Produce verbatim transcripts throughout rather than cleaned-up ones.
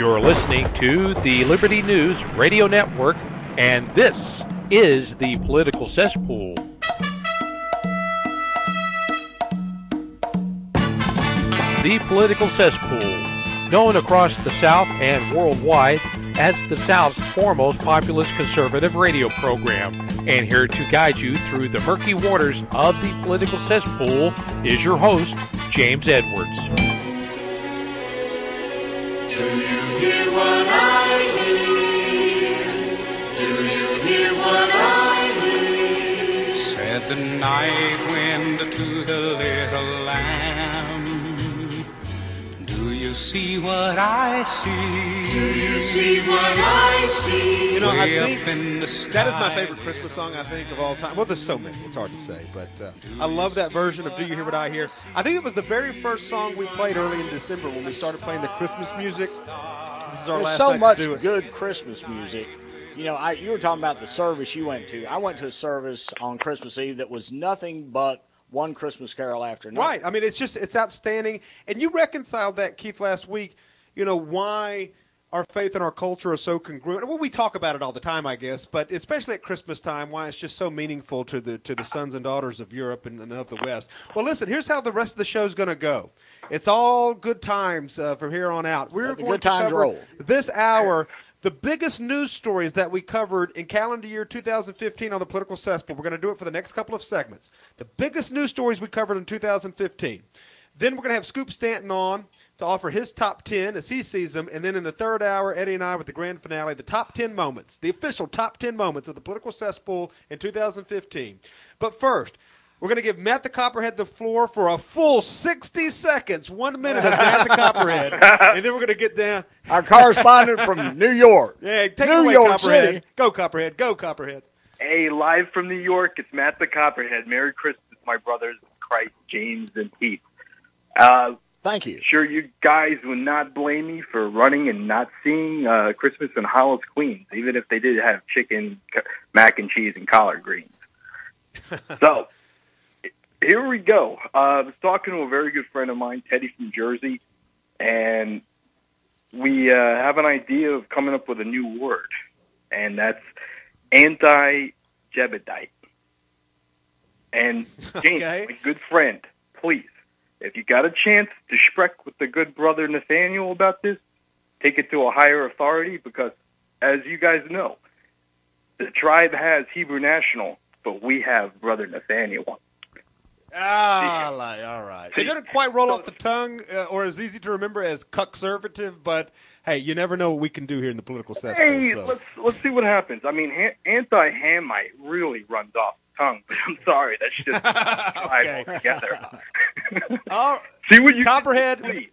You're listening to the Liberty News Radio Network, and this is the Political Cesspool. The Political Cesspool, known across the South and worldwide as the South's foremost populist conservative radio program. And here to guide you through the murky waters of the Political Cesspool is your host, James Edwards. Do you hear what I hear? Do you hear what I hear? Said the night wind to the little lamb. Do you see what I see? Do you see what I see? You know, I Way think up in the that is sky. my favorite Christmas song, I think, of all time. Well, there's so many. It's hard to say. But uh, I love that version of Do You Hear What I Hear? I think it was the very first song we played early in December when we started playing the Christmas music. This is our There's last so night much to do it. good Christmas music. You know, I, you were talking about the service you went to. I went to a service on Christmas Eve that was nothing but one Christmas Carol after another. Right. I mean, it's just, it's outstanding. And you reconciled that, Keith, last week, you know, why our faith and our culture are so congruent. Well, we talk about it all the time, I guess, but especially at Christmas time, why it's just so meaningful to the to the sons and daughters of Europe and, and of the West. Well, listen, here's how the rest of the show's going to go. It's all good times uh, from here on out. We're Let the going good to times cover roll. this hour the biggest news stories that we covered in calendar year two thousand fifteen on the Political Cesspool. We're going to do it for the next couple of segments. The biggest news stories we covered in two thousand fifteen. Then we're going to have Scoop Stanton on to offer his top ten as he sees them. And then in the third hour, Eddie and I with the grand finale, the top ten moments, the official top ten moments of the Political Cesspool in two thousand fifteen. But first, we're going to give Matt the Copperhead the floor for a full sixty seconds, one minute of Matt the Copperhead. And then we're going to get down. Our correspondent from New York. Yeah, take New it away, York Copperhead. City. Go, Copperhead. Go, Copperhead. Hey, live from New York, it's Matt the Copperhead. Merry Christmas, my brothers in Christ, James and Pete. Uh, Thank you. sure you guys would not blame me for running and not seeing uh, Christmas in Hollis, Queens, even if they did have chicken, c- mac and cheese, and collard greens. So, here we go. Uh, I was talking to a very good friend of mine, Teddy from Jersey, and we uh, have an idea of coming up with a new word, and that's anti-Jebedite. And James, Okay. my good friend, please, if you got a chance to spreck with the good brother Nathaniel about this, take it to a higher authority because, as you guys know, the tribe has Hebrew National, but we have Brother Nathaniel. Ah, like, all right. It doesn't quite roll off the tongue uh, or as easy to remember as conservative, but hey, you never know what we can do here in the Political Cesspool. Hey, so. let's let's see what happens. I mean, ha- anti-Hamite really runs off the tongue, but I'm sorry, that's just tribe Okay. altogether. Oh, See what you Copperhead. can do, please.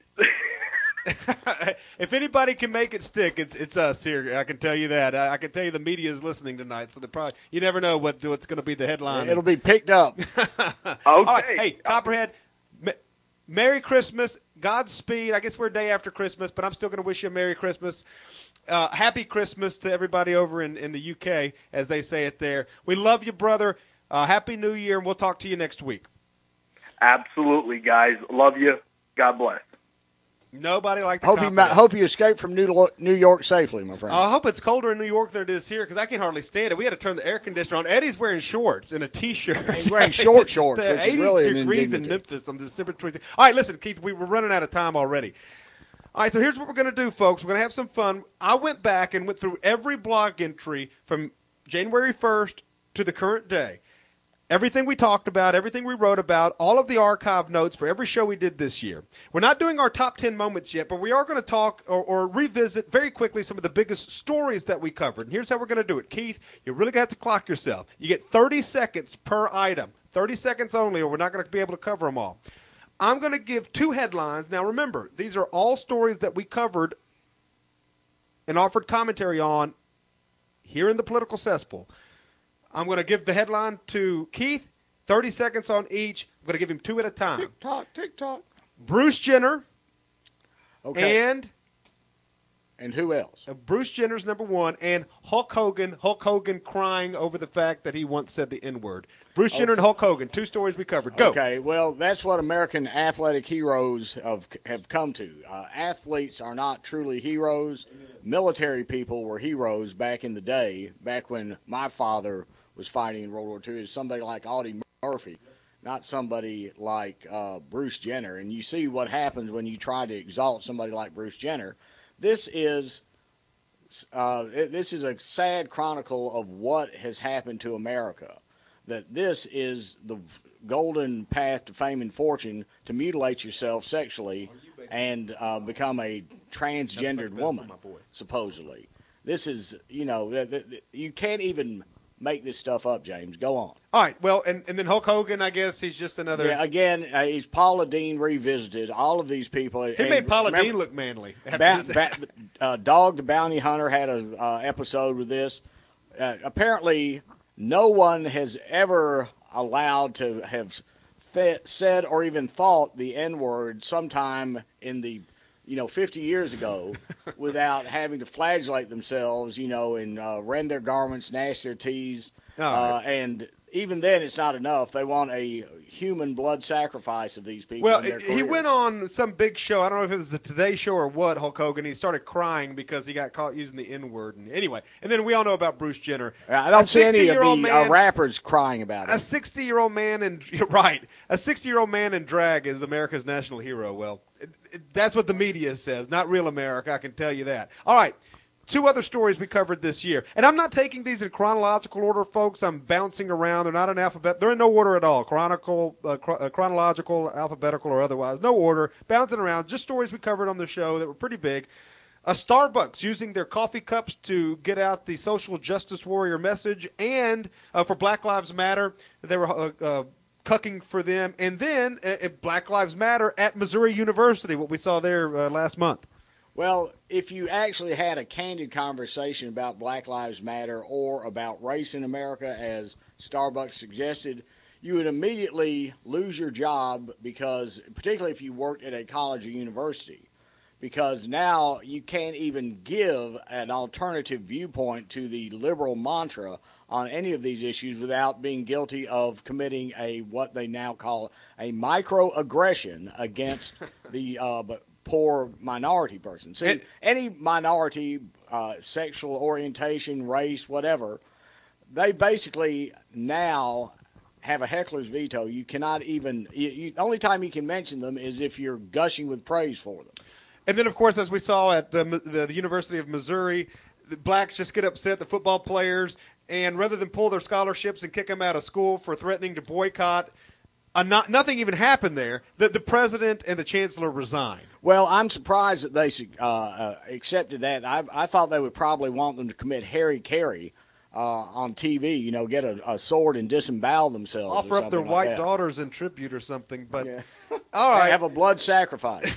if anybody can make it stick, it's it's us here. I can tell you that. I, I can tell you the media is listening tonight, so they probably you never know what what's going to be the headline. It'll be picked up. Okay. All right, hey, Copperhead, m- Merry Christmas, Godspeed. I guess we're a day after Christmas, but I'm still going to wish you a Merry Christmas. Uh, happy Christmas to everybody over in, in the U K, as they say it there. We love you, brother. Uh, Happy New Year, and we'll talk to you next week. Absolutely, guys. Love you. God bless. Nobody like the Hope you, ma- Copperhead. hope you escape from New, Lo- New York safely, my friend. I hope it's colder in New York than it is here because I can hardly stand it. We had to turn the air conditioner on. Eddie's wearing shorts and a T-shirt. He's wearing short It's shorts, uh, which is eighty really an degrees in indignity. Memphis on December twenty-sixth. All right, listen, Keith, we were running out of time already. All right, so here's what we're going to do, folks. We're going to have some fun. I went back and went through every blog entry from January first to the current day. Everything we talked about, everything we wrote about, all of the archive notes for every show we did this year. We're not doing our top ten moments yet, but we are going to talk or, or revisit very quickly some of the biggest stories that we covered. And here's how we're going to do it. Keith, you're really going to have to clock yourself. You get thirty seconds per item, thirty seconds only, or we're not going to be able to cover them all. I'm going to give two headlines. Now, remember, these are all stories that we covered and offered commentary on here in the Political Cesspool. I'm going to give the headline to Keith, thirty seconds on each. I'm going to give him two at a time. Tick-tock, tick-tock. Bruce Jenner Okay. and And who else? Uh, Bruce Jenner's number one, and Hulk Hogan. Hulk Hogan crying over the fact that he once said the N-word. Bruce Jenner and Hulk Hogan, two stories we covered. Go. Okay, well, that's what American athletic heroes have, have come to. Uh, athletes are not truly heroes. Military people were heroes back in the day, back when my father was fighting in World War Two. Is somebody like Audie Murphy, not somebody like uh, Bruce Jenner. And you see what happens when you try to exalt somebody like Bruce Jenner. This is uh, this is a sad chronicle of what has happened to America. That this is the golden path to fame and fortune, to mutilate yourself sexually and uh, become a transgendered woman, supposedly. This is, you know, th- th- you can't even make this stuff up, James. Go on. All right, well, and, and then Hulk Hogan, I guess he's just another. Yeah, again, uh, he's Paula Dean revisited. All of these people. He made Paula Dean look manly. Ba- ba- uh, Dog the Bounty Hunter had an uh, episode with this. Uh, apparently, no one has ever allowed to have th- said or even thought the N-word sometime in the, you know, fifty years ago without having to flagellate themselves, you know, and uh, rend their garments, gnash their teeth. Oh, uh, right. And even then, it's not enough. They want a human blood sacrifice of these people. Well, in their he careers. went on some big show. I don't know if it was the Today Show or what, Hulk Hogan. He started crying because he got caught using the N-word. And anyway, and then we all know about Bruce Jenner. I don't A see any of the sixty-year-old man, uh, rappers crying about A it. sixty-year-old man in right, a sixty-year-old man in drag is America's national hero. Well, it, it, that's what the media says, not real America. I can tell you that. All right. Two other stories we covered this year. And I'm not taking these in chronological order, folks. I'm bouncing around. They're not in alphabet. They're in no order at all. Chronicle, uh, chro- uh, chronological, alphabetical, or otherwise. No order. Bouncing around. Just stories we covered on the show that were pretty big. A Starbucks using their coffee cups to get out the social justice warrior message. And uh, for Black Lives Matter, they were uh, uh, cucking for them. And then uh, Black Lives Matter at Missouri University, what we saw there uh, last month. Well, if you actually had a candid conversation about Black Lives Matter or about race in America, as Starbucks suggested, you would immediately lose your job because, particularly if you worked at a college or university, because now you can't even give an alternative viewpoint to the liberal mantra on any of these issues without being guilty of committing a what they now call a microaggression against the uh, poor minority person. See, And- any minority, uh, sexual orientation, race, whatever, they basically now have a heckler's veto. You cannot even, you, you, the only time you can mention them is if you're gushing with praise for them. And then, of course, as we saw at uh, the, the University of Missouri, the blacks just get upset, the football players, and rather than pull their scholarships and kick them out of school for threatening to boycott, uh, not, nothing even happened there. The, the president and the chancellor resigned. Well, I'm surprised that they uh, uh, accepted that. I, I thought they would probably want them to commit Harry Carey uh, on T V, you know, get a, a sword and disembowel themselves. Offer or up their something white like that. daughters in tribute or something. But Yeah. all right, Have a blood sacrifice.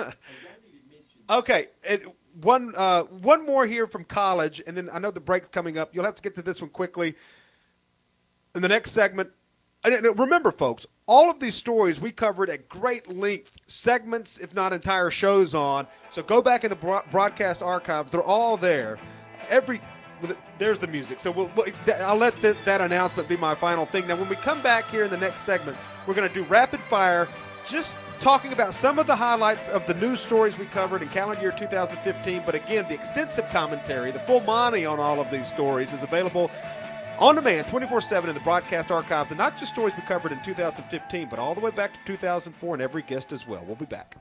okay. It, one uh, one more here from college, and then I know the break's coming up. You'll have to get to this one quickly. In the next segment, and remember, folks, all of these stories we covered at great length, segments, if not entire shows on. So go back in the bro- broadcast archives; they're all there. Every there's the music. So we'll, we'll, I'll let th- that announcement be my final thing. Now, when we come back here in the next segment, we're going to do rapid fire, just talking about some of the highlights of the news stories we covered in calendar year two thousand fifteen. But again, the extensive commentary, the full monty on all of these stories is available on demand twenty-four seven in the broadcast archives, and not just stories we covered in two thousand fifteen, but all the way back to two thousand four and every guest as well. We'll be back.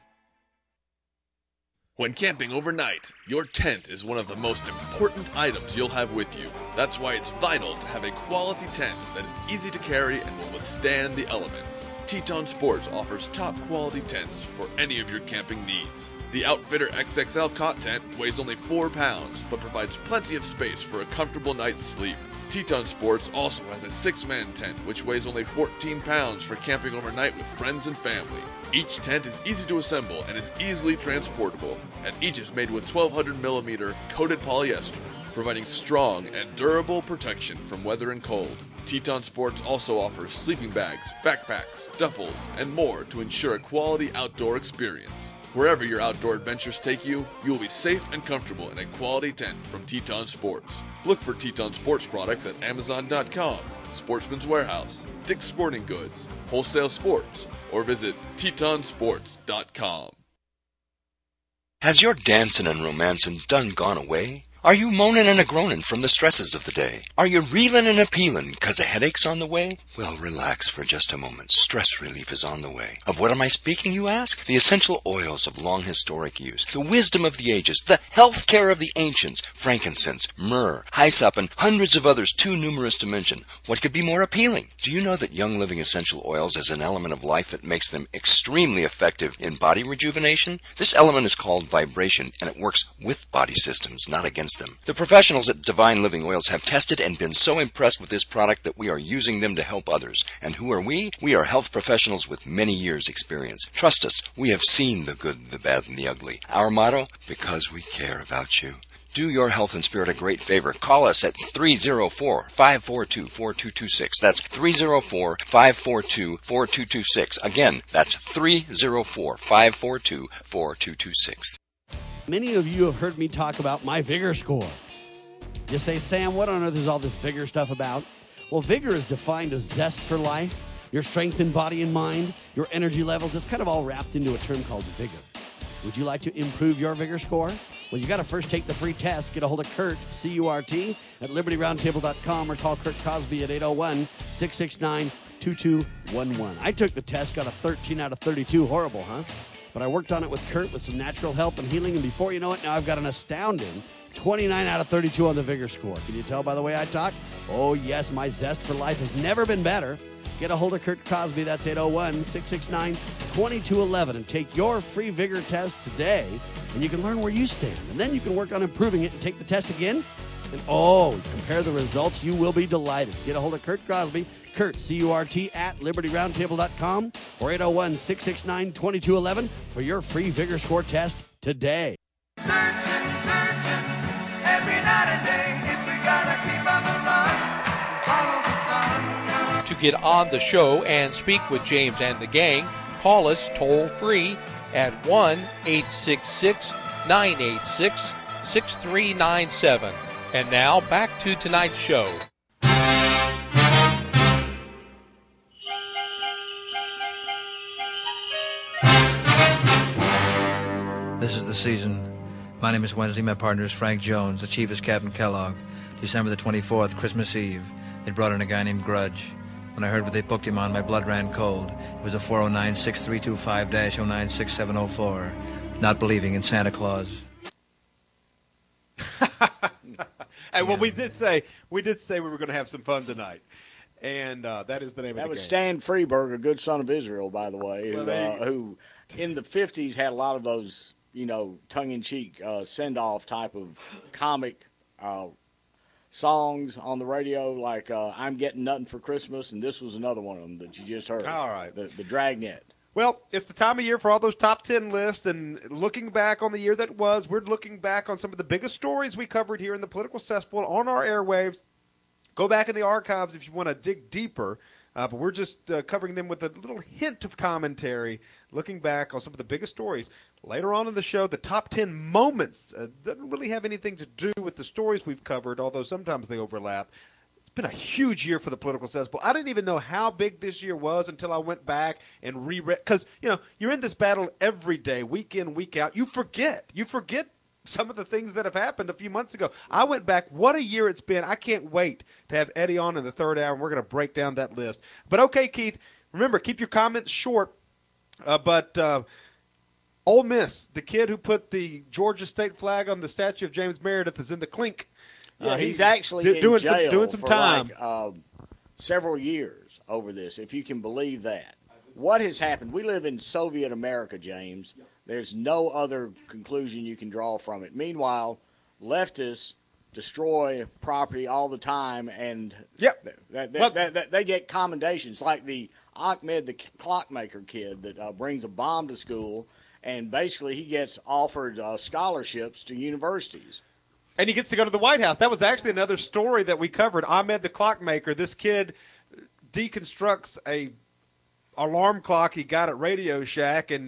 When camping overnight, your tent is one of the most important items you'll have with you. That's why it's vital to have a quality tent that is easy to carry and will withstand the elements. Teton Sports offers top quality tents for any of your camping needs. The Outfitter X X L cot tent weighs only four pounds, but provides plenty of space for a comfortable night's sleep. Teton Sports also has a six-man tent, which weighs only fourteen pounds for camping overnight with friends and family. Each tent is easy to assemble and is easily transportable, and each is made with twelve hundred millimeter coated polyester, providing strong and durable protection from weather and cold. Teton Sports also offers sleeping bags, backpacks, duffels, and more to ensure a quality outdoor experience. Wherever your outdoor adventures take you, you will be safe and comfortable in a quality tent from Teton Sports. Look for Teton Sports products at Amazon dot com, Sportsman's Warehouse, Dick's Sporting Goods, Wholesale Sports, or visit Teton Sports dot com. Has your dancing and romancing done gone away? Are you moaning and a-groaning from the stresses of the day? Are you reeling and a-peeling because a headache's on the way? Well, relax for just a moment. Stress relief is on the way. Of what am I speaking, you ask? The essential oils of long historic use, the wisdom of the ages, the health care of the ancients, frankincense, myrrh, hyssop, and hundreds of others too numerous to mention. What could be more appealing? Do you know that Young Living Essential Oils is an element of life that makes them extremely effective in body rejuvenation? This element is called vibration, and it works with body systems, not against them. The professionals at Divine Living Oils have tested and been so impressed with this product that we are using them to help others. And who are we? We are health professionals with many years' experience. Trust us, we have seen the good, the bad, and the ugly. Our motto? Because we care about you. Do your health and spirit a great favor. Call us at three oh four, five four two, four two two six. That's three oh four, five four two, four two two six. Again, that's three oh four, five four two, four two two six. Many of you have heard me talk about my Vigor Score. You say, Sam, what on earth is all this Vigor stuff about? Well, Vigor is defined as zest for life, your strength in body and mind, your energy levels. It's kind of all wrapped into a term called Vigor. Would you like to improve your Vigor Score? Well, you got to first take the free test. Get a hold of Kurt, C U R T, at Liberty Roundtable dot com or call Kurt Cosby at eight oh one, six six nine, two two one one. I took the test, got a thirteen out of thirty-two. Horrible, huh? But I worked on it with Kurt with some natural help and healing, and before you know it, now I've got an astounding twenty-nine out of thirty-two on the Vigor Score. Can you tell by the way I talk? Oh, yes, my zest for life has never been better. Get a hold of Kurt Cosby. That's eight oh one, six six nine, two two one one, and take your free Vigor test today, and you can learn where you stand. And then you can work on improving it and take the test again. And, oh, compare the results. You will be delighted. Get a hold of Kurt Cosby. Kurt, C U R T, at Liberty Roundtable dot com or eight oh one, six six nine, two two one one for your free Vigor Score test today. Searching, searching, every night and day. If we gotta keep on the run, follow the sun. To get on the show and speak with James and the gang, call us toll free at one eight six six, nine eight six, six three nine seven. And now back to tonight's show. This is the season. My name is Wednesday. My partner is Frank Jones. The chief is Captain Kellogg. December the twenty-fourth, Christmas Eve. They brought in a guy named Grudge. When I heard what they booked him on, my blood ran cold. It was a four oh nine, six three two five, oh nine six seven oh four. Not believing in Santa Claus. Hey, well, we did say we did say we were going to have some fun tonight, and uh, that is the name that of the was game. Stan Freeberg, a good son of Israel, by the way, Well, who, there you uh, who in the fifties had a lot of those, you know, tongue-in-cheek uh, send-off type of comic uh, songs on the radio, like uh, "I'm Getting Nothing for Christmas," and this was another one of them that you just heard. All right, the, the Dragnet. Well, it's the time of year for all those top ten lists, and looking back on the year that was, we're looking back on some of the biggest stories we covered here in the Political Cesspool on our airwaves. Go back in the archives if you want to dig deeper, uh, but we're just uh, covering them with a little hint of commentary, looking back on some of the biggest stories. Later on in the show, the top ten moments uh, doesn't really have anything to do with the stories we've covered, although sometimes they overlap. It's been a huge year for the Political Cesspool. I didn't even know how big this year was until I went back and reread. Because, you know, you're in this battle every day, week in, week out. You forget. You forget some of the things that have happened a few months ago. I went back. What a year it's been. I can't wait to have Eddie on in the third hour, and we're going to break down that list. But, okay, Keith, remember, keep your comments short. Uh, but uh, Ole Miss, the kid who put the Georgia state flag on the statue of James Meredith, is in the clink. Yeah, Uh, he's actually do, in doing jail some, doing some for time. like, uh, several years over this, if you can believe that. What has happened? We live in Soviet America, James. There's no other conclusion you can draw from it. Meanwhile, leftists destroy property all the time, and yep. that, that, well, that, that, they get commendations, like the Ahmed, the clockmaker kid that uh, brings a bomb to school, and basically he gets offered uh, scholarships to universities. And he gets to go to the White House. That was actually another story that we covered. Ahmed the clockmaker. This kid deconstructs a alarm clock he got at Radio Shack, and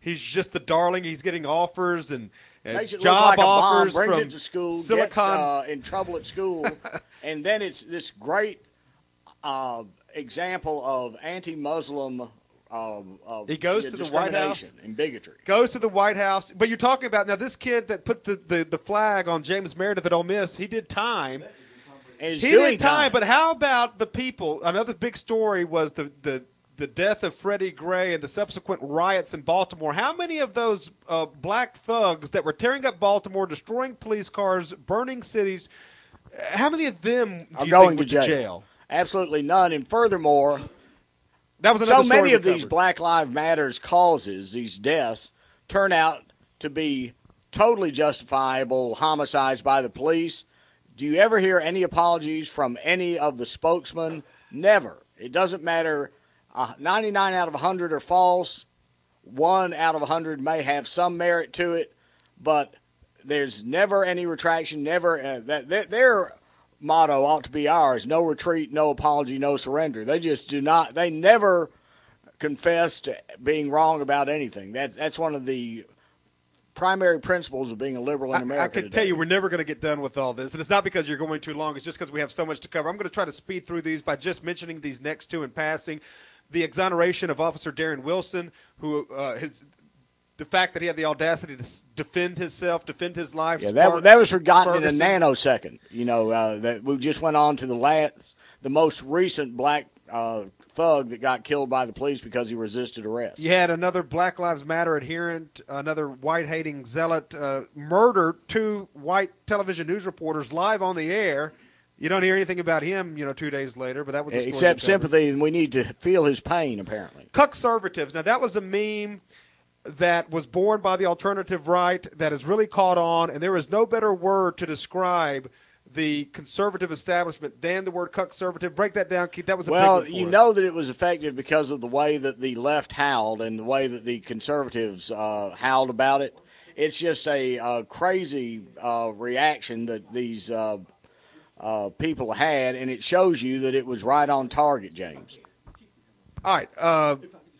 he's just the darling. He's getting offers and, and Makes it look job like a bomb, offers brings from it to school, Silicon. gets uh, in trouble at school, and then it's this great uh, example of anti-Muslim. Uh, uh, He goes to the White House discrimination and bigotry. Goes to the White House, but you're talking about now this kid that put the, the, the flag on James Meredith at Ole Miss. He did time. And he's He doing did time, time. but how about the people? Another big story was the, the, the death of Freddie Gray and the subsequent riots in Baltimore. How many of those uh, black thugs that were tearing up Baltimore, destroying police cars, burning cities, how many of them do are you going think went to jail. to jail? Absolutely none. And furthermore, That was so another story many we of these covered. Black Lives Matters causes, these deaths, turn out to be totally justifiable homicides by the police. Do you ever hear any apologies from any of the spokesmen? Never. It doesn't matter. Uh, ninety-nine out of one hundred are false. One out of one hundred may have some merit to it, but there's never any retraction. Never. Uh, that, that their motto ought to be ours: no retreat, no apology, no surrender. They just do not. They never confess to being wrong about anything. That's that's one of the primary principles of being a liberal in America. I, I can today. tell you we're never going to get done with all this, and it's not because you're going too long. It's just because we have so much to cover. I'm going to try to speed through these by just mentioning these next two in passing. The exoneration of Officer Darren Wilson, who uh, his the fact that he had the audacity to s- defend himself, defend his life. Yeah, that, sparked that was forgotten Ferguson. in a nanosecond. You know, uh, that we just went on to the last, the most recent black uh, thug that got killed by the police because he resisted arrest. You had another Black Lives Matter adherent, another white-hating zealot, uh, murder two white television news reporters live on the air. You don't hear anything about him, you know, two days later, but that was a story Except we covered. sympathy, and we need to feel his pain, apparently. Conservatives. Now, that was a meme that was born by the alternative right that has really caught on, and there is no better word to describe the conservative establishment than the word conservative. Break that down, Keith. That was a Well, big one for you us. know that it was effective because of the way that the left howled and the way that the conservatives uh, howled about it. It's just a uh, crazy uh, reaction that these uh, uh, people had, and it shows you that it was right on target, James. All right. Uh,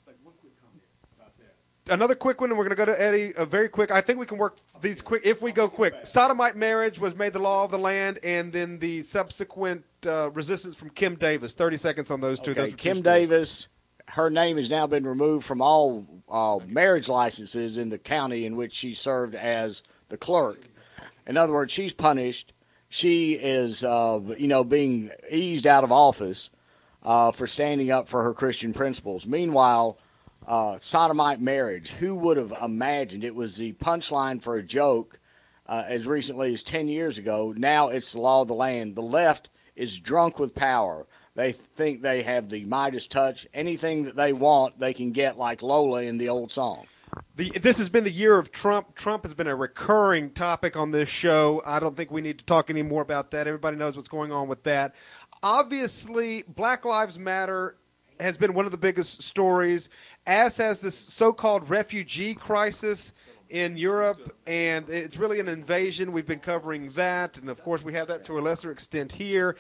another quick one, and we're going to go to Eddie. A very quick. I think we can work these quick if we go quick. Sodomite marriage was made the law of the land, and then the subsequent uh, resistance from Kim Davis. Thirty seconds on those two. Okay, Those were two Kim stories. Davis, her name has now been removed from all uh, marriage licenses in the county in which she served as the clerk. In other words, she's punished. She is, uh, you know, being eased out of office uh, for standing up for her Christian principles. Meanwhile, uh, sodomite marriage, who would have imagined it was the punchline for a joke uh, as recently as ten years ago? Now it's the law of the land. The left is drunk with power. They think they have the Midas touch. Anything that they want, they can get, like Lola in the old song. The, this has been the year of Trump. Trump has been a recurring topic on this show. I don't think we need to talk any more about that. Everybody knows what's going on with that. Obviously, Black Lives Matter has been one of the biggest stories, as has this so-called refugee crisis in Europe, and it's really an invasion. We've been covering that, and of course we have that to a lesser extent here.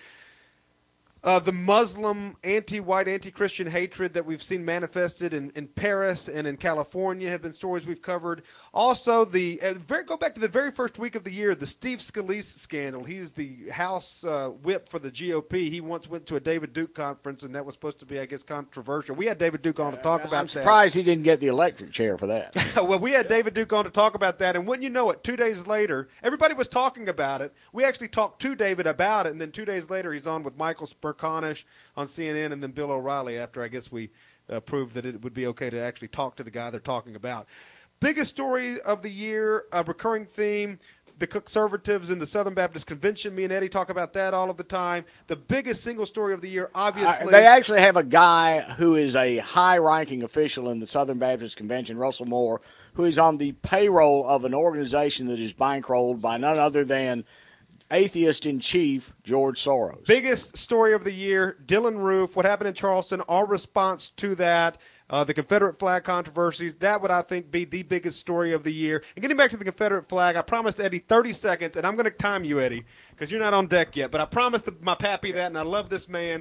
Uh, the Muslim anti-white, anti-Christian hatred that we've seen manifested in, in Paris and in California have been stories we've covered. Also, the uh, very, go back to the very first week of the year, the Steve Scalise scandal. He's the House uh, whip for the G O P. He once went to a David Duke conference, and that was supposed to be, I guess, controversial. We had David Duke on to talk about I'm that. surprised he didn't get the electric chair for that. Well, we had David Duke on to talk about that, and wouldn't you know it, two days later, everybody was talking about it. We actually talked to David about it, and then two days later he's on with Michael Sperconish on C N N and then Bill O'Reilly after I guess we uh, proved that it would be okay to actually talk to the guy they're talking about. Biggest story of the year, a recurring theme, the conservatives in the Southern Baptist Convention. Me and Eddie talk about that all of the time. The biggest single story of the year, obviously. Uh, they actually have a guy who is a high-ranking official in the Southern Baptist Convention, Russell Moore, who is on the payroll of an organization that is bankrolled by none other than atheist-in-chief George Soros. Biggest story of the year, Dylan Roof, what happened in Charleston, our response to that, uh, the Confederate flag controversies. That would, I think, be the biggest story of the year. And getting back to the Confederate flag, I promised Eddie thirty seconds, and I'm going to time you, Eddie, because you're not on deck yet. But I promised my pappy that, and I love this man.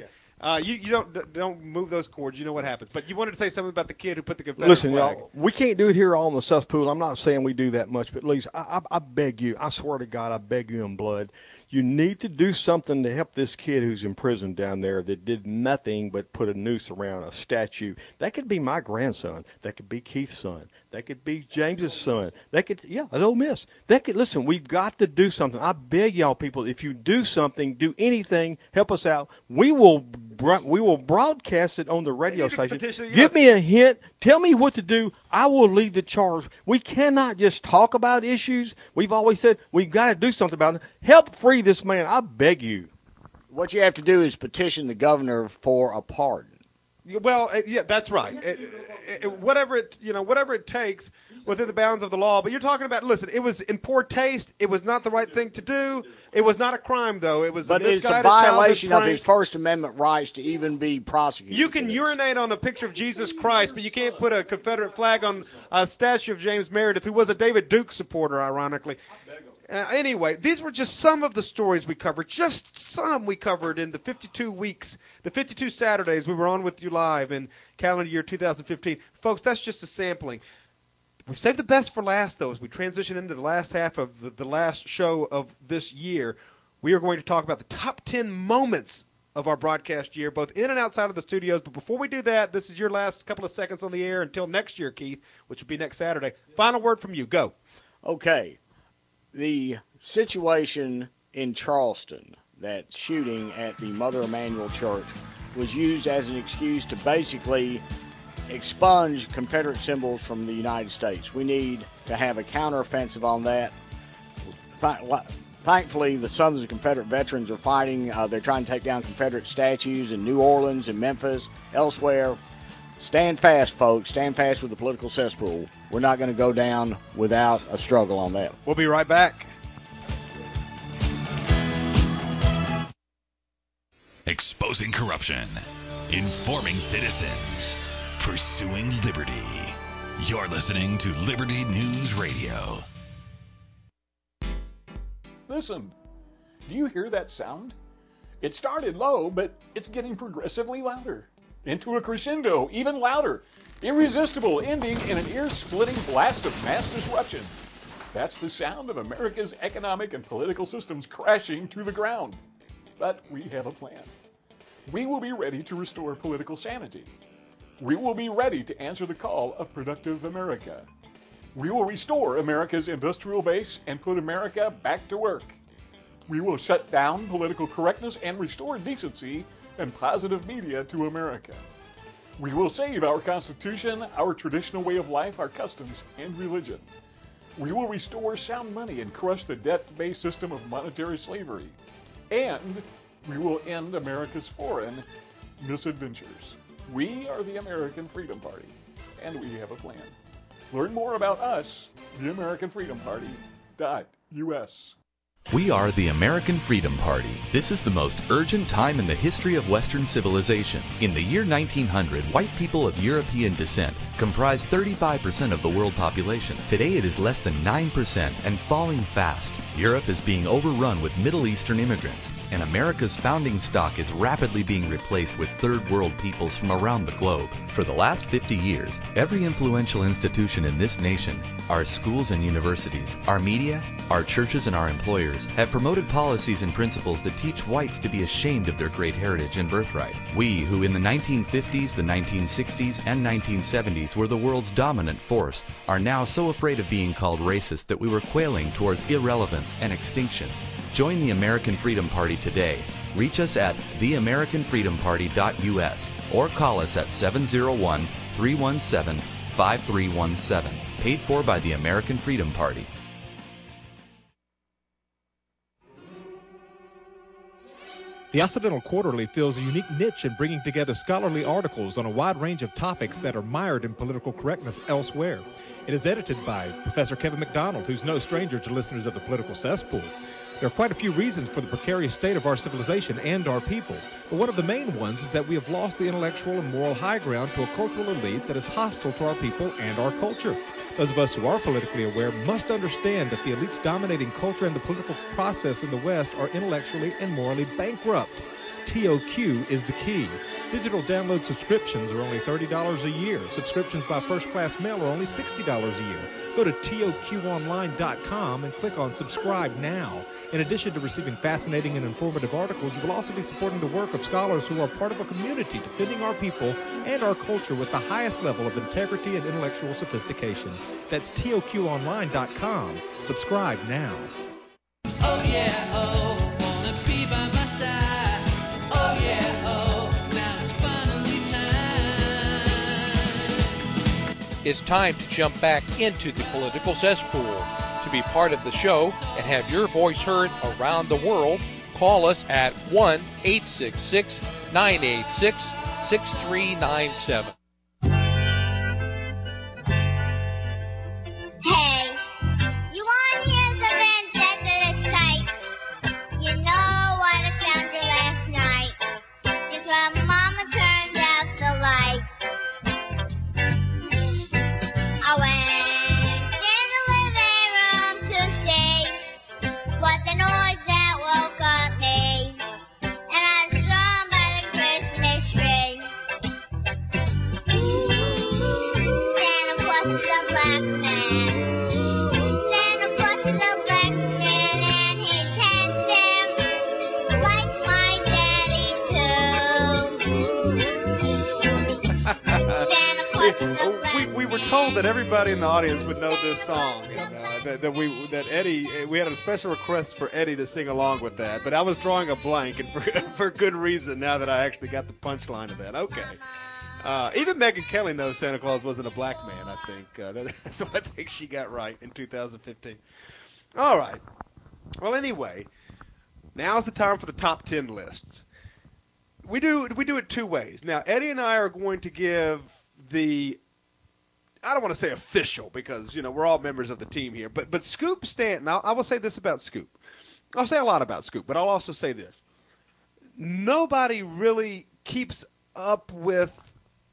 Uh, you you don't don't move those cords. You know what happens. But you wanted to say something about the kid who put the Confederate Listen, flag. y'all, we can't do it here all in the cesspool. I'm not saying we do that much, but Lisa, I, I, I beg you, I swear to God, I beg you in blood, you need to do something to help this kid who's in prison down there that did nothing but put a noose around a statue. That could be my grandson. That could be Keith's son. That could be James's son. That could, yeah, at Ole Miss. That could, listen, we've got to do something. I beg y'all people, if you do something, do anything, help us out. We will we will broadcast it on the radio station. petition, yeah. Give me a hint. Tell me what to do. I will lead the charge. We cannot just talk about issues. We've always said we've got to do something about it. Help free this man. I beg you. What you have to do is petition the governor for a pardon. Well, uh, yeah, that's right. It, it, it, whatever it you know, whatever it takes within the bounds of the law. But you're talking about. Listen, it was in poor taste. It was not the right thing to do. It was not a crime, though. It was. But a it's a misguided violation childhood of his prank. First Amendment rights to even be prosecuted. You can urinate on a picture of Jesus Christ, but you can't put a Confederate flag on a statue of James Meredith, who was a David Duke supporter, ironically. Uh, anyway, these were just some of the stories we covered, just some we covered in the fifty-two weeks, the fifty-two Saturdays we were on with you live in calendar year two thousand fifteen. Folks, that's just a sampling. We've saved the best for last, though, as we transition into the last half of the, the last show of this year. We are going to talk about the top ten moments of our broadcast year, both in and outside of the studios. But before we do that, this is your last couple of seconds on the air until next year, Keith, which will be next Saturday. Final word from you. Go. Okay. The situation in Charleston, that shooting at the Mother Emanuel Church, was used as an excuse to basically expunge Confederate symbols from the United States. We need to have a counteroffensive on that. Thankfully, the sons of Confederate veterans are fighting. Uh, they're trying to take down Confederate statues in New Orleans and Memphis, elsewhere. Stand fast, folks. Stand fast with the political cesspool. We're not going to go down without a struggle on that. We'll be right back. Exposing corruption, informing citizens, pursuing liberty. You're listening to Liberty News Radio. Listen, do you hear that sound? It started low, but it's getting progressively louder. Into a crescendo, even louder. Irresistible, ending in an ear-splitting blast of mass disruption. That's the sound of America's economic and political systems crashing to the ground. But we have a plan. We will be ready to restore political sanity. We will be ready to answer the call of productive America. We will restore America's industrial base and put America back to work. We will shut down political correctness and restore decency and positive media to America. We will save our Constitution, our traditional way of life, our customs, and religion. We will restore sound money and crush the debt-based system of monetary slavery. And we will end America's foreign misadventures. We are the American Freedom Party, and we have a plan. Learn more about us, the American Freedom Party dot U S. We are the American Freedom Party. This is the most urgent time in the history of Western civilization. In the year nineteen hundred, white people of European descent comprised thirty-five percent of the world population. Today it is less than nine percent and falling fast. Europe is being overrun with Middle Eastern immigrants, and America's founding stock is rapidly being replaced with third world peoples from around the globe. For the last fifty years, every influential institution in this nation, our schools and universities, our media, our churches and our employers have promoted policies and principles that teach whites to be ashamed of their great heritage and birthright. We, who in the nineteen fifties, the nineteen sixties, and nineteen seventies were the world's dominant force, are now so afraid of being called racist that we were quailing towards irrelevance and extinction. Join the American Freedom Party today. Reach us at the American Freedom Party dot U S or call us at seven oh one, three one seven, five three one seven. Paid for by the American Freedom Party. The Occidental Quarterly fills a unique niche in bringing together scholarly articles on a wide range of topics that are mired in political correctness elsewhere. It is edited by Professor Kevin McDonald, who's no stranger to listeners of the Political Cesspool. There are quite a few reasons for the precarious state of our civilization and our people, but one of the main ones is that we have lost the intellectual and moral high ground to a cultural elite that is hostile to our people and our culture. Those of us who are politically aware must understand that the elites dominating culture and the political process in the West are intellectually and morally bankrupt. T O Q is the key. Digital download subscriptions are only thirty dollars a year. Subscriptions by First Class Mail are only sixty dollars a year. Go to T O Q online dot com and click on Subscribe Now. In addition to receiving fascinating and informative articles, you will also be supporting the work of scholars who are part of a community defending our people and our culture with the highest level of integrity and intellectual sophistication. That's T O Q online dot com. Subscribe now. Oh yeah, oh, wanna be by my side. Oh yeah, oh, now it's finally time. It's time to jump back into the political cesspool. To be part of the show and have your voice heard around the world, call us at one eight six six, nine eight six, six three nine seven. Hey, you want to hear the vendetta sight? You know what I found you last night. It's when Mama turned out the light. I went in the living room to see what the noise that woke up me. And I saw by the Christmas tree. Santa Claus is a black man. Santa Claus is a black man and he's handsome like my daddy too. Santa Claus is a black we, we were told that everybody in the audience would know this song, and uh, that, that we that Eddie we had a special request for Eddie to sing along with that. But I was drawing a blank, and for for good reason. Now that I actually got the punchline of that, okay. Uh, even Megyn Kelly knows Santa Claus wasn't a black man. I think uh, that's what I think she got right in two thousand fifteen. All right. Well, anyway, now's the time for the top ten lists. We do we do it two ways. Now, Eddie and I are going to give the, I don't want to say official because, you know, we're all members of the team here, but but Scoop Stanton, I'll, I will say this about Scoop. I'll say a lot about Scoop, but I'll also say this. Nobody really keeps up with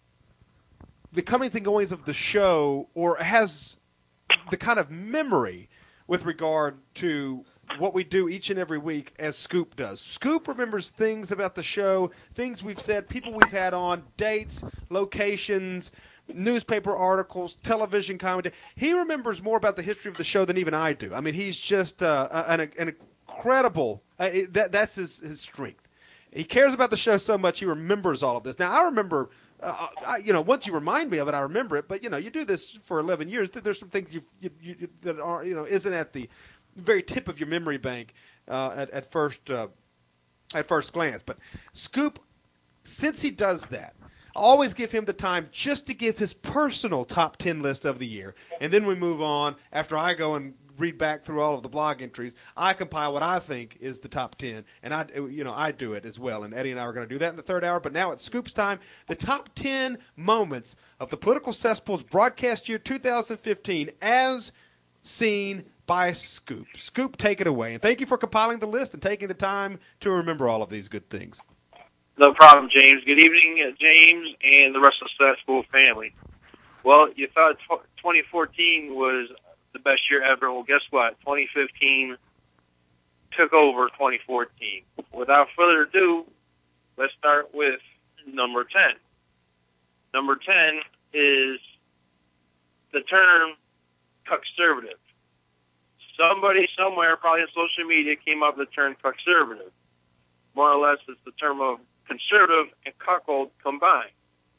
the comings and goings of the show or has the kind of memory with regard to what we do each and every week as Scoop does. Scoop remembers things about the show, things we've said, people we've had on, dates, locations, newspaper articles, television commentary. He remembers more about the history of the show than even I do. I mean, he's just uh, an, an incredible uh, – that, that's his, his strength. He cares about the show so much he remembers all of this. Now, I remember – Uh, I, you know, once you remind me of it, I remember it. But you know, you do this for eleven years. There's some things you, you, you that are, you know, isn't at the very tip of your memory bank uh, at, at first uh, at first glance. But Scoop, since he does that, I always give him the time just to give his personal top ten list of the year, and then we move on. After I go and read back through all of the blog entries, I compile what I think is the top ten, and I, you know, I do it as well. And Eddie and I are going to do that in the third hour. But now it's Scoop's time. The top ten moments of the Political Cesspool's broadcast year two thousand fifteen, as seen by Scoop. Scoop, take it away, and thank you for compiling the list and taking the time to remember all of these good things. No problem, James. Good evening, uh, James, and the rest of the Cesspool family. Well, you thought twenty fourteen was the best year ever. Well, guess what? twenty fifteen took over twenty fourteen. Without further ado, let's start with number ten. Number ten is the term cuckservative. Somebody somewhere, probably on social media, came up with the term cuckservative. More or less, it's the term of conservative and cuckold combined.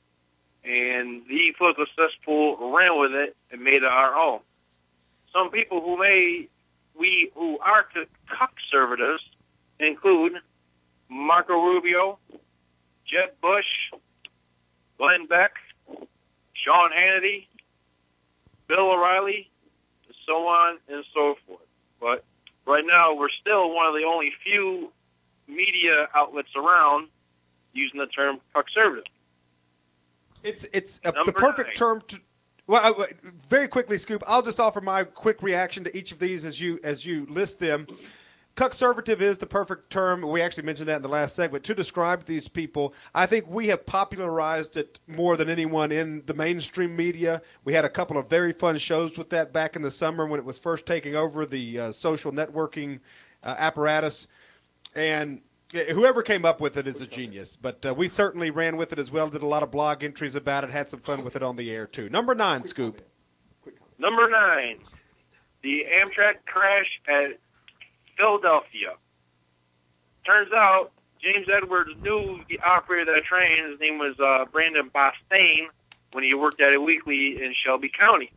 And the Political Cesspool ran with it and made it our own. Some people who may, we who are cuckservatives include Marco Rubio, Jeb Bush, Glenn Beck, Sean Hannity, Bill O'Reilly, and so on and so forth. But right now, we're still one of the only few media outlets around using the term cuckservative. It's it's a, the perfect nine. term to. Well, I, very quickly, Scoop, I'll just offer my quick reaction to each of these as you as you list them. Cuckservative is the perfect term. We actually mentioned that in the last segment to describe these people. I think we have popularized it more than anyone in the mainstream media. We had a couple of very fun shows with that back in the summer when it was first taking over the uh, social networking uh, apparatus. And Yeah, whoever came up with it is a genius, but uh, we certainly ran with it as well, did a lot of blog entries about it, had some fun with it on the air, too. Number nine, Scoop. Number nine, the Amtrak crash at Philadelphia. Turns out James Edwards knew the operator of that train. His name was uh, Brandon Bostian when he worked at a weekly in Shelby County.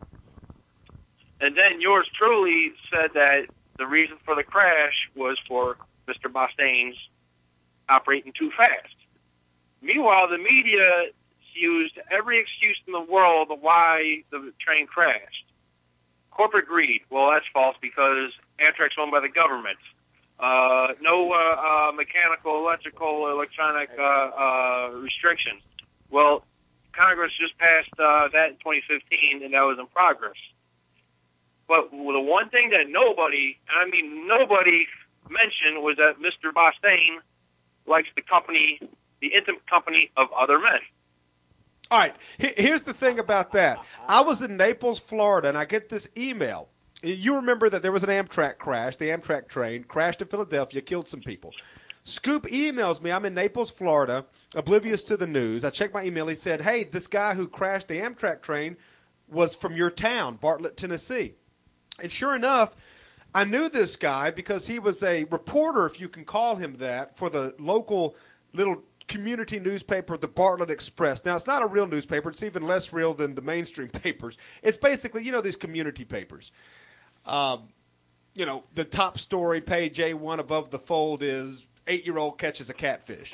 And then yours truly said that the reason for the crash was for Mister Bostian's operating too fast. Meanwhile, the media used every excuse in the world why the train crashed. Corporate greed. Well, that's false because Amtrak's owned by the government. Uh, no uh, uh, mechanical, electrical, electronic uh, uh, restrictions. Well, Congress just passed uh, that in twenty fifteen, and that was in progress. But the one thing that nobody, I mean nobody, mentioned was that Mister Bostian likes the company, the intimate company of other men. All right, here's the thing about that. I was in Naples, Florida, and I get this email. You remember that there was an Amtrak crash. The Amtrak train crashed in Philadelphia, killed some people. Scoop emails me. I'm in Naples, Florida, oblivious to the news. I checked my email. He said, hey, this guy who crashed the Amtrak train was from your town, Bartlett, Tennessee. And sure enough, I knew this guy because he was a reporter, if you can call him that, for the local little community newspaper, the Bartlett Express. Now, it's not a real newspaper. It's even less real than the mainstream papers. It's basically, you know, these community papers. Um, you know, the top story, page A one above the fold is eight-year-old catches a catfish.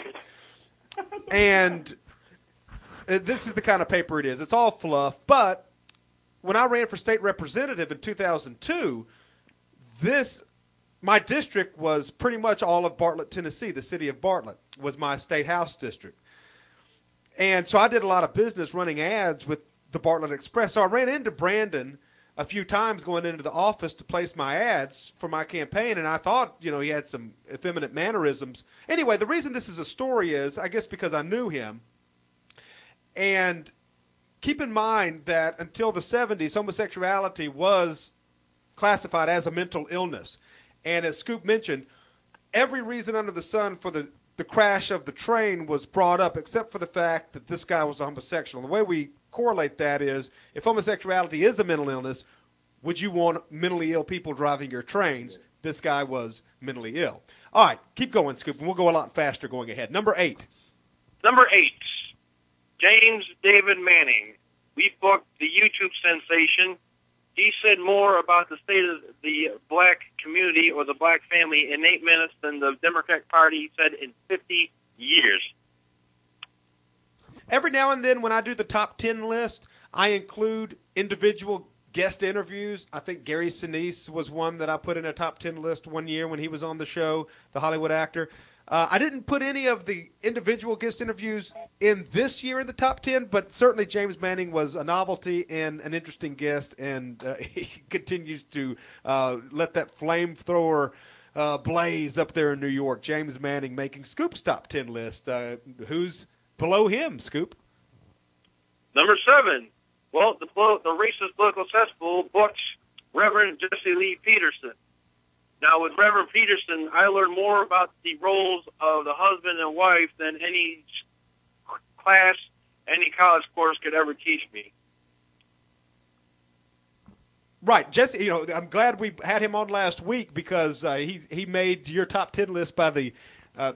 And this is the kind of paper it is. It's all fluff. But when I ran for state representative in two thousand two, this, my district was pretty much all of Bartlett, Tennessee. The city of Bartlett was my state house district. And so I did a lot of business running ads with the Bartlett Express. So I ran into Brandon a few times going into the office to place my ads for my campaign, and I thought, you know, he had some effeminate mannerisms. Anyway, the reason this is a story is, I guess, because I knew him. And keep in mind that until the seventies, homosexuality was classified as a mental illness. And as Scoop mentioned, every reason under the sun for the, the crash of the train was brought up except for the fact that this guy was a homosexual. And the way we correlate that is, if homosexuality is a mental illness, would you want mentally ill people driving your trains? This guy was mentally ill. All right, keep going, Scoop, and we'll go a lot faster going ahead. Number eight. Number eight, James David Manning. We booked the YouTube sensation. He said more about the state of the black community or the black family in eight minutes than the Democratic Party said in fifty years. Every now and then when I do the top ten list, I include individual guest interviews. I think Gary Sinise was one that I put in a top ten list one year when he was on the show, the Hollywood actor. Uh, I didn't put any of the individual guest interviews in this year in the top ten, but certainly James Manning was a novelty and an interesting guest, and uh, he continues to uh, let that flamethrower uh, blaze up there in New York. James Manning making Scoop's top ten list. Uh, who's below him, Scoop? Number seven. Well, the, the racist political cesspool booked Reverend Jesse Lee Peterson. Now, with Reverend Peterson, I learned more about the roles of the husband and wife than any class, any college course could ever teach me. Right, Jesse. You know, I'm glad we had him on last week because uh, he he made your top ten list by the uh,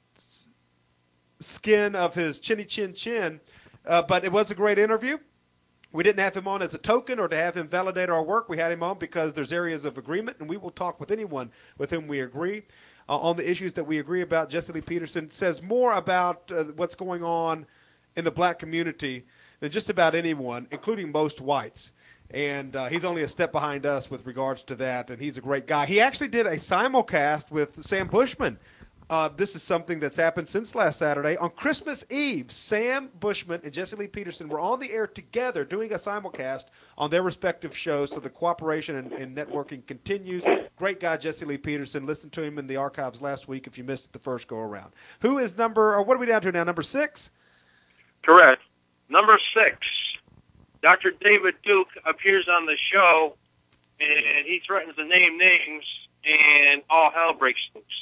skin of his chinny chin chin. Uh, but it was a great interview. We didn't have him on as a token or to have him validate our work. We had him on because there's areas of agreement, and we will talk with anyone with whom we agree uh, on the issues that we agree about. Jesse Lee Peterson says more about uh, what's going on in the black community than just about anyone, including most whites. And uh, he's only a step behind us with regards to that, and he's a great guy. He actually did a simulcast with Sam Bushman. Uh, this is something that's happened since last Saturday. On Christmas Eve, Sam Bushman and Jesse Lee Peterson were on the air together doing a simulcast on their respective shows, so the cooperation and, and networking continues. Great guy, Jesse Lee Peterson. Listen to him in the archives last week if you missed it the first go-around. Who is number, or what are we down to now, number six? Correct. Number six, Doctor David Duke appears on the show, and he threatens to name names, and all hell breaks loose.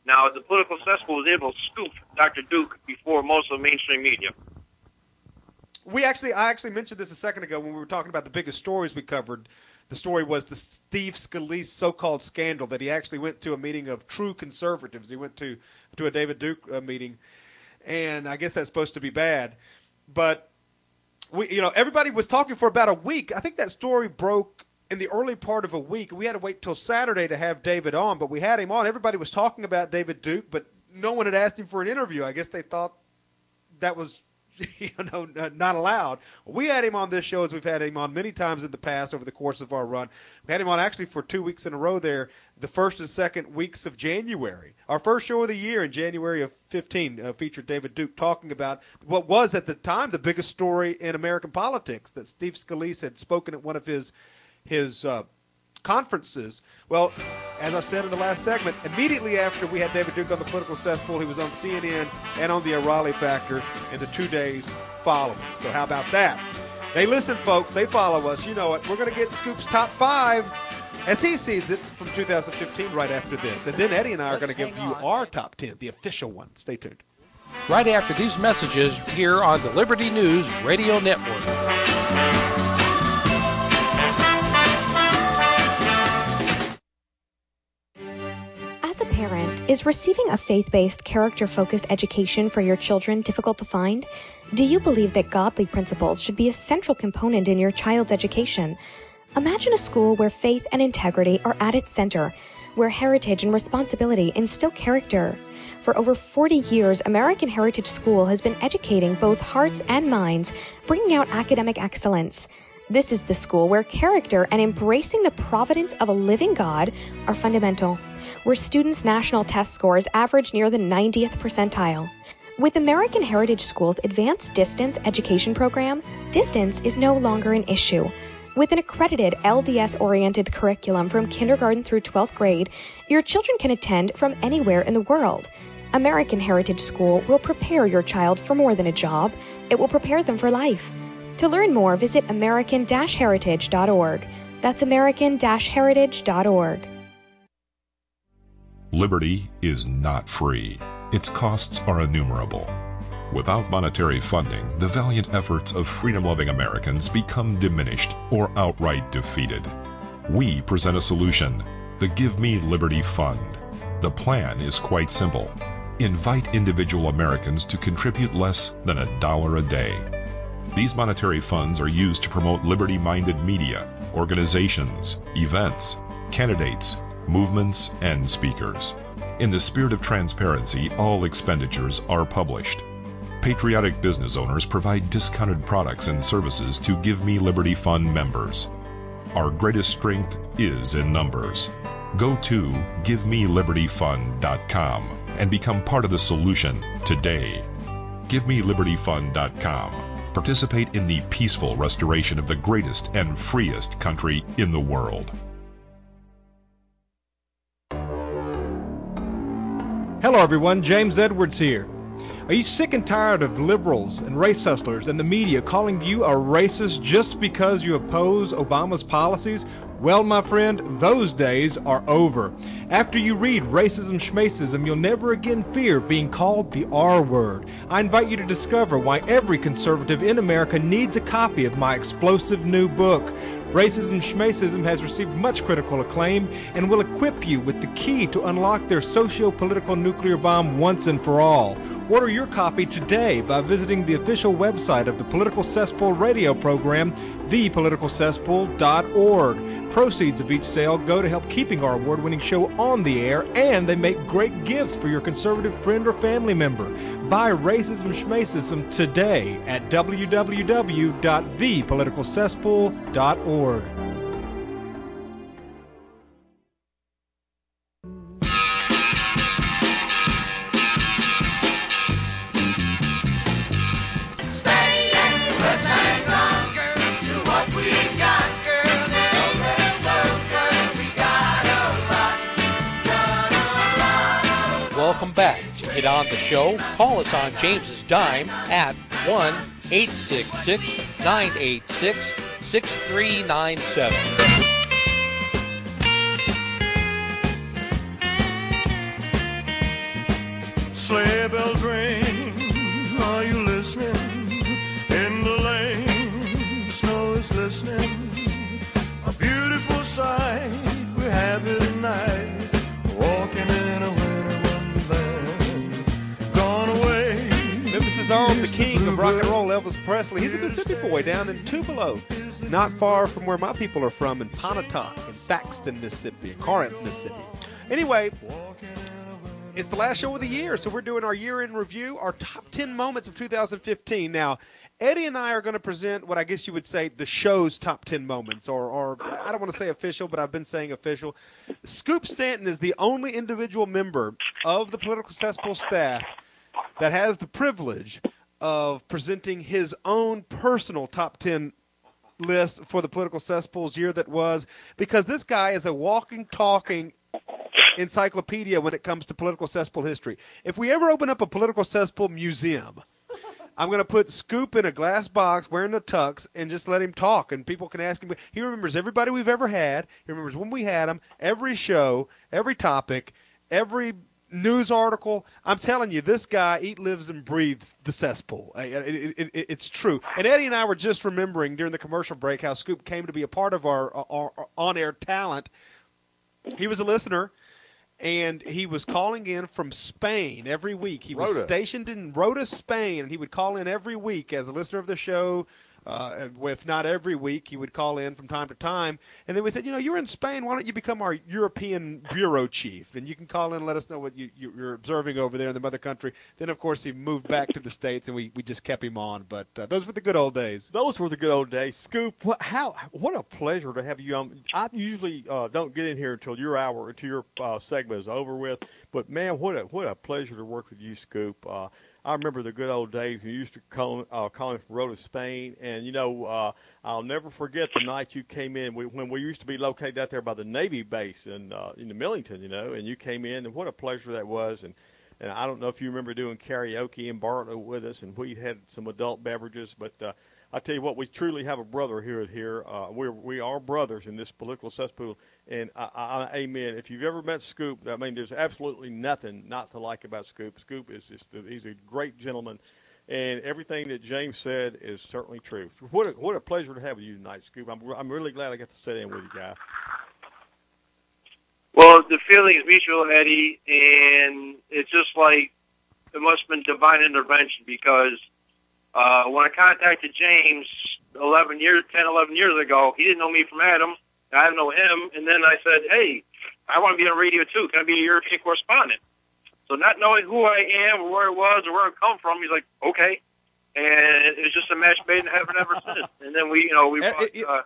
Now, the political cesspool was able to scoop Doctor Duke before most of the mainstream media. We actually, I actually mentioned this a second ago when we were talking about the biggest stories we covered. The story was the Steve Scalise so-called scandal, that he actually went to a meeting of true conservatives. He went to, to a David Duke uh, meeting, and I guess that's supposed to be bad. But, we, you know, everybody was talking for about a week. I think that story broke in the early part of a week. We had to wait till Saturday to have David on, but we had him on. Everybody was talking about David Duke, but no one had asked him for an interview. I guess they thought that was, you know, not allowed. We had him on this show, as we've had him on many times in the past over the course of our run. We had him on actually for two weeks in a row there, the first and second weeks of January. Our first show of the year in January of fifteen uh, featured David Duke talking about what was at the time the biggest story in American politics, that Steve Scalise had spoken at one of his his uh, conferences. Well, as I said in the last segment, immediately after we had David Duke on the Political Cesspool, he was on C N N and on the O'Reilly Factor in the two days following. So how about that? They listen, folks. They follow us. You know it. We're going to get Scoop's top five, as he sees it, from two thousand fifteen right after this. And then Eddie and I are going to give you our top ten, the official one. Stay tuned. Right after these messages here on the Liberty News Radio Network. As a parent, is receiving a faith-based, character-focused education for your children difficult to find? Do you believe that godly principles should be a central component in your child's education? Imagine a school where faith and integrity are at its center, where heritage and responsibility instill character. For over forty years, American Heritage School has been educating both hearts and minds, bringing out academic excellence. This is the school where character and embracing the providence of a living God are fundamental, where students' national test scores average near the ninetieth percentile. With American Heritage School's advanced distance education program, distance is no longer an issue. With an accredited L D S-oriented curriculum from kindergarten through twelfth grade, your children can attend from anywhere in the world. American Heritage School will prepare your child for more than a job. It will prepare them for life. To learn more, visit American Heritage dot org. That's American Heritage dot org. Liberty is not free. Its costs are innumerable. Without monetary funding, the valiant efforts of freedom-loving Americans become diminished or outright defeated. We present a solution, the Give Me Liberty Fund. The plan is quite simple. Invite individual Americans to contribute less than a dollar a day. These monetary funds are used to promote liberty-minded media, organizations, events, candidates, movements, and speakers. In the spirit of transparency, all expenditures are published. Patriotic business owners provide discounted products and services to Give Me Liberty Fund members. Our greatest strength is in numbers. Go to give me liberty fund dot com and become part of the solution today. give me liberty fund dot com. Participate in the peaceful restoration of the greatest and freest country in the world. Hello everyone, James Edwards here. Are you sick and tired of liberals and race hustlers and the media calling you a racist just because you oppose Obama's policies? Well, my friend, those days are over. After you read Racism Schmacism, you'll never again fear being called the R word. I invite you to discover why every conservative in America needs a copy of my explosive new book. Racism Schmacism has received much critical acclaim and will equip you with the key to unlock their socio-political nuclear bomb once and for all. Order your copy today by visiting the official website of the Political Cesspool radio program, the political cesspool dot org. Proceeds of each sale go to help keeping our award-winning show on the air, and they make great gifts for your conservative friend or family member. Buy Racism Schmacism today at w w w dot the political cesspool dot org. Welcome back. To get on the show, call us on James's dime at one eight six six, nine eight six, six three nine seven. sleigh bells ring. Are you listening? In the lane, snow is glistening. A beautiful sight we have here tonight. Walking in a winter wonderland. Gone away. Memphis' own, the king of rock and roll, Elvis Presley. He's a Mississippi boy down in Tupelo, not far from where my people are from, in Pontotoc, in Thaxton, Mississippi, Corinth, Mississippi. Anyway, it's the last show of the year, so we're doing our year-end review, our top ten moments of two thousand fifteen. Now, Eddie and I are going to present what I guess you would say the show's top ten moments, or, or I don't want to say official, but I've been saying official. Scoop Stanton is the only individual member of the Political Cesspool staff that has the privilege of presenting his own personal top ten list for the Political Cesspool's year that was, because this guy is a walking, talking encyclopedia when it comes to political cesspool history. If we ever open up a Political Cesspool museum, I'm going to put Scoop in a glass box wearing a tux and just let him talk, and people can ask him. He remembers everybody we've ever had. He remembers when we had him, every show, every topic, every news article. I'm telling you, this guy eat, lives, and breathes the cesspool. It, it, it, it's true. And Eddie and I were just remembering during the commercial break how Scoop came to be a part of our, our, our on-air talent. He was a listener, and he was calling in from Spain every week. He was Rota. stationed in Rota, Spain, and he would call in every week as a listener of the show. Uh, if not every week, he would call in from time to time. And then we said, you know, you're in Spain. Why don't you become our European bureau chief? And you can call in and let us know what you, you, you're observing over there in the mother country. Then, of course, he moved back to the States, and we, we just kept him on. But uh, those were the good old days. Those were the good old days. Scoop, what, how, what a pleasure to have you on. I usually uh, don't get in here until your hour, until your uh, segment is over with. But, man, what a, what a pleasure to work with you, Scoop. Uh, I remember the good old days when you used to call, uh, call him from Rota, Spain. And, you know, uh, I'll never forget the night you came in we, when we used to be located out there by the Navy base in, uh, in the Millington, you know, and you came in, and what a pleasure that was. And, and I don't know if you remember doing karaoke in Bartlett with us, and we had some adult beverages. But uh, I tell you what, we truly have a brother here. Here, uh, we're, we are brothers in this political cesspool. And I, I, amen. If you've ever met Scoop, I mean, there's absolutely nothing not to like about Scoop. Scoop is just, he's a great gentleman, and everything that James said is certainly true. What a, what a pleasure to have with you tonight, Scoop. I'm, I'm really glad I got to sit in with you, guy. Well, the feeling is mutual, Eddie, and it's just like it must have been divine intervention, because uh, when I contacted James eleven years, ten, eleven years ago, he didn't know me from Adam. I didn't know him, and then I said, hey, I want to be on radio too. Can I be a European correspondent? So not knowing who I am or where it was or where I come from, he's like, okay. And it was just a match made in heaven ever since. And then we, you know, we brought uh,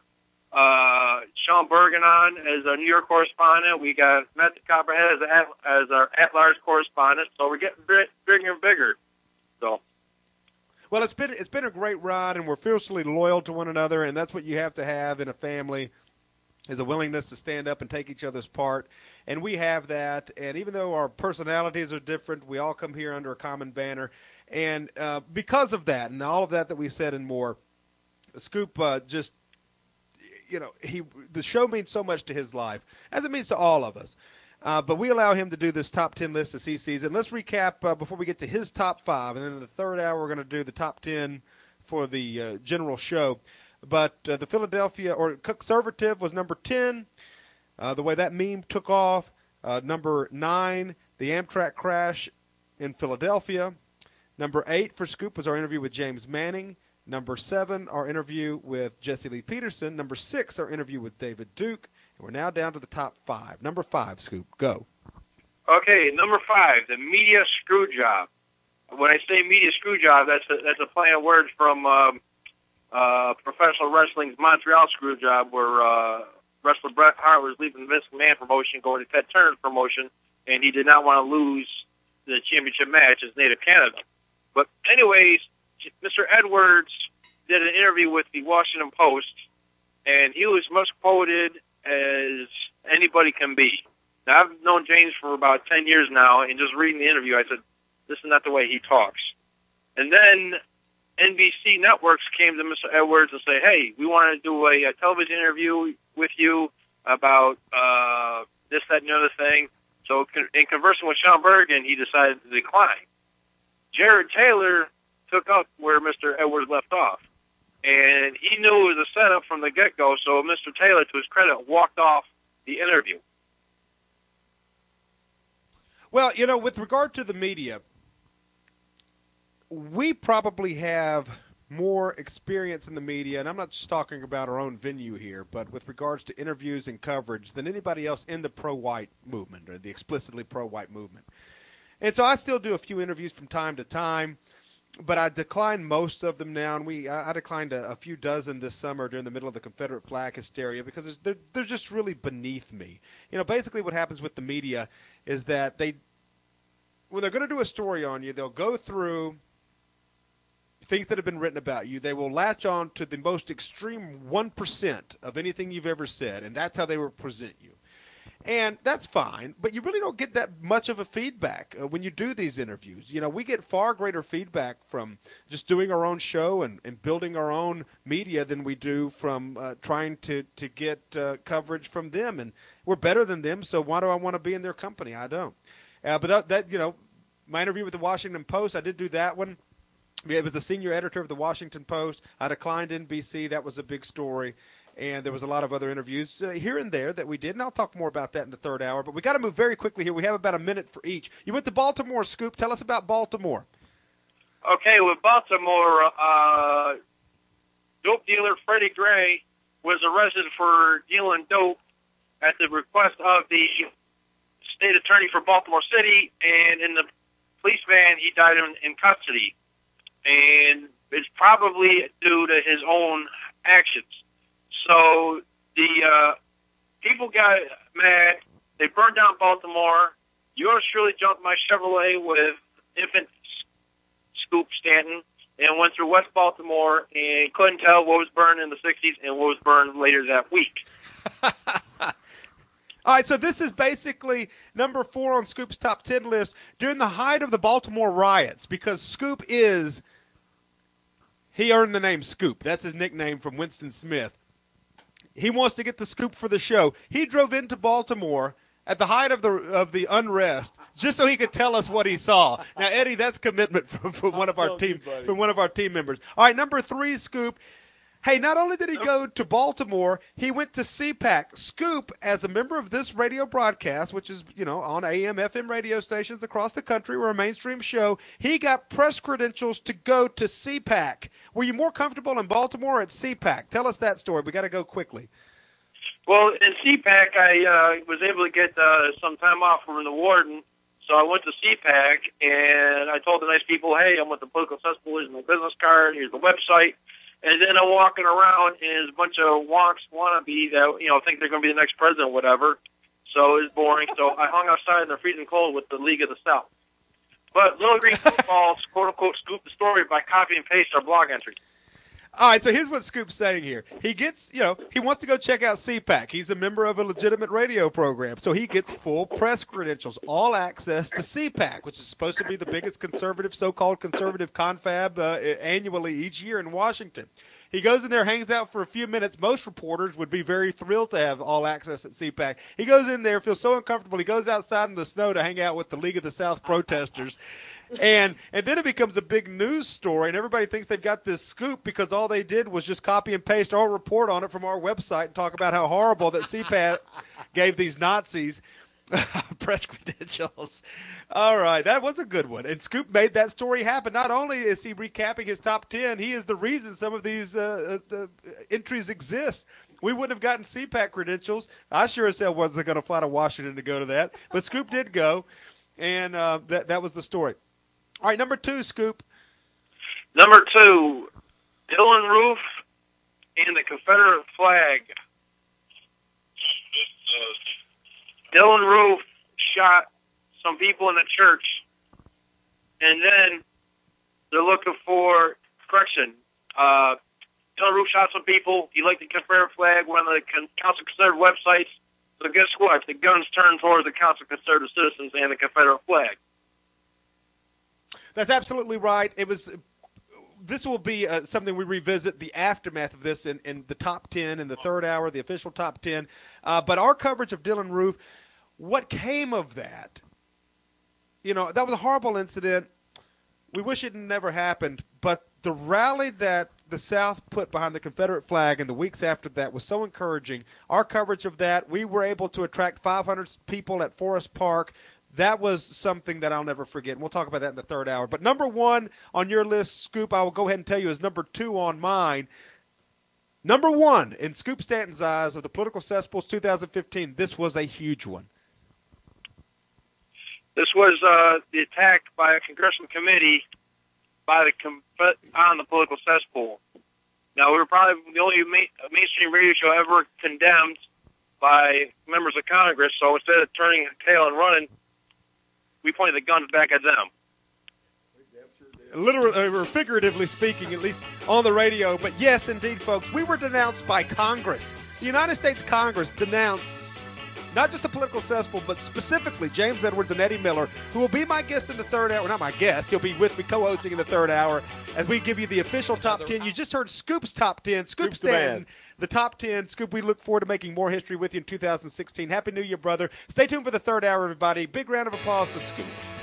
uh, Sean Bergen on as a New York correspondent. We got Matt the Copperhead as, a, as our at-large correspondent. So we're getting bigger and bigger. So. Well, it's been it's been a great ride, and we're fiercely loyal to one another, and that's what you have to have in a family, is a willingness to stand up and take each other's part. And we have that. And even though our personalities are different, we all come here under a common banner. And uh, because of that and all of that that we said and more, Scoop uh, just, you know, he the show means so much to his life, as it means to all of us. Uh, but we allow him to do this top ten list as he sees it. Let's recap uh, before we get to his top five. And then in the third hour, we're going to do the top ten for the uh, general show. But uh, the Philadelphia, or Conservative, was number ten. Uh, the way that meme took off. Uh, number nine, the Amtrak crash in Philadelphia. Number eight for Scoop was our interview with James Manning. Number seven, our interview with Jesse Lee Peterson. Number six, our interview with David Duke. And we're now down to the top five. Number five, Scoop, go. Okay, number five, the media screw job. When I say media screw job, that's a, that's a play on words from um, uh, professional wrestling's Montreal screw job, where uh, wrestler Bret Hart was leaving the Vince McMahon promotion, going to Ted Turner's promotion, and he did not want to lose the championship match as Native Canada. But anyways, Mister Edwards did an interview with the Washington Post, and he was most quoted as anybody can be. Now, I've known James for about ten years now, and just reading the interview, I said, this is not the way he talks. And then N B C Networks came to Mister Edwards and say, hey, we want to do a, a television interview with you about uh, this, that, and the other thing. So in conversing with Sean Bergen, he decided to decline. Jared Taylor took up where Mister Edwards left off. And he knew it was a setup from the get-go, so Mister Taylor, to his credit, walked off the interview. Well, you know, with regard to the media, we probably have more experience in the media, and I'm not just talking about our own venue here, but with regards to interviews and coverage than anybody else in the pro-white movement or the explicitly pro-white movement. And so I still do a few interviews from time to time, but I decline most of them now, and we I, I declined a, a few dozen this summer during the middle of the Confederate flag hysteria because it's, they're, they're just really beneath me. You know, basically what happens with the media is that they, when they're going to do a story on you, they'll go through things that have been written about you. They will latch on to the most extreme one percent of anything you've ever said, and that's how they will present you. And that's fine, but you really don't get that much of a feedback uh, when you do these interviews. You know, we get far greater feedback from just doing our own show and, and building our own media than we do from uh, trying to, to get uh, coverage from them. And we're better than them, so why do I want to be in their company? I don't. Uh, but that, that, you know, my interview with the Washington Post, I did do that one. It was the senior editor of the Washington Post. I declined N B C. That was a big story. And there was a lot of other interviews uh, here and there that we did, and I'll talk more about that in the third hour. But we got to move very quickly here. We have about a minute for each. You went to Baltimore, Scoop. Tell us about Baltimore. Okay, with Baltimore, uh, dope dealer Freddie Gray was arrested for dealing dope at the request of the state attorney for Baltimore City, and in the police van, he died in, in custody. And it's probably due to his own actions. So the uh, people got mad. They burned down Baltimore. Yours truly jumped my Chevrolet with infant Scoop Stanton and went through West Baltimore and couldn't tell what was burned in the sixties and what was burned later that week. All right, so this is basically number four on Scoop's top ten list during the height of the Baltimore riots, because Scoop is, he earned the name Scoop. That's his nickname from Winston Smith. He wants to get the scoop for the show. He drove into Baltimore at the height of the of the unrest just so he could tell us what he saw. Now, Eddie, that's commitment from, from one of our team you, from one of our team members. All right, number three, Scoop. Hey, not only did he go to Baltimore, he went to C PAC. Scoop, as a member of this radio broadcast, which is, you know, on A M, F M radio stations across the country, we're a mainstream show, he got press credentials to go to C PAC. Were you more comfortable in Baltimore or at C PAC? Tell us that story. We got to go quickly. Well, in C PAC, I uh, was able to get uh, some time off from the warden, so I went to C PAC, and I told the nice people, hey, I'm with the Political Cesspool, here's my business card, here's the website. And then I'm walking around, and there's a bunch of wonks wannabe that, you know, think they're going to be the next president or whatever. So it's boring. So I hung outside in the freezing cold with the League of the South. But Little Green Footballs, quote-unquote, scoop the story by copy and paste our blog entry. All right, so here's what Scoop's saying here. He gets, you know, he wants to go check out C PAC. He's a member of a legitimate radio program, so he gets full press credentials, all access to C PAC, which is supposed to be the biggest conservative, so-called conservative confab uh, annually each year in Washington. He goes in there, hangs out for a few minutes. Most reporters would be very thrilled to have all access at C PAC. He goes in there, feels so uncomfortable. He goes outside in the snow to hang out with the League of the South protesters. And and then it becomes a big news story, and everybody thinks they've got this scoop because all they did was just copy and paste our report on it from our website and talk about how horrible that C PAC gave these Nazis press credentials. All right, that was a good one. And Scoop made that story happen. Not only is he recapping his top ten, he is the reason some of these uh, uh, entries exist. We wouldn't have gotten C PAC credentials. I sure as hell wasn't going to fly to Washington to go to that. But Scoop did go, and uh, that, that was the story. All right, number two, Scoop. Number two, Dylan Roof and the Confederate flag. Dylan Roof shot some people in the church, and then they're looking for correction. Uh, Dylan Roof shot some people. He liked the Confederate flag, one of the Council of Conservative websites. So guess what? The guns turned towards the Council of Conservative Citizens and the Confederate flag. That's absolutely right. It was. This will be uh, something we revisit, the aftermath of this in, in the top ten, in the third hour, the official top ten. Uh, but our coverage of Dylan Roof, what came of that, you know, that was a horrible incident. we wish it never happened, but the rally that the South put behind the Confederate flag in the weeks after that was so encouraging. Our coverage of that, we were able to attract five hundred people at Forest Park. That was something that I'll never forget. And we'll talk about that in the third hour. But number one on your list, Scoop, I will go ahead and tell you, is number two on mine. Number one, in Scoop Stanton's eyes, of the Political Cesspools two thousand fifteen, this was a huge one. This was uh, the attack by a congressional committee by the com- on the political cesspool. Now, we were probably the only ma- mainstream radio show ever condemned by members of Congress, so instead of turning tail and running, we pointed the guns back at them. Literally, or figuratively speaking, at least on the radio. But yes, indeed, folks, we were denounced by Congress. The United States Congress denounced not just the political cesspool, but specifically James Edwards and Eddie Miller, who will be my guest in the third hour. Not my guest. He'll be with me co-hosting in the third hour as we give you the official top ten. You just heard Scoop's top ten. Scoop Scoop's the Stanton, man. the top ten. Scoop, we look forward to making more history with you in two thousand sixteen. Happy New Year, brother. Stay tuned for the third hour, everybody. Big round of applause to Scoop.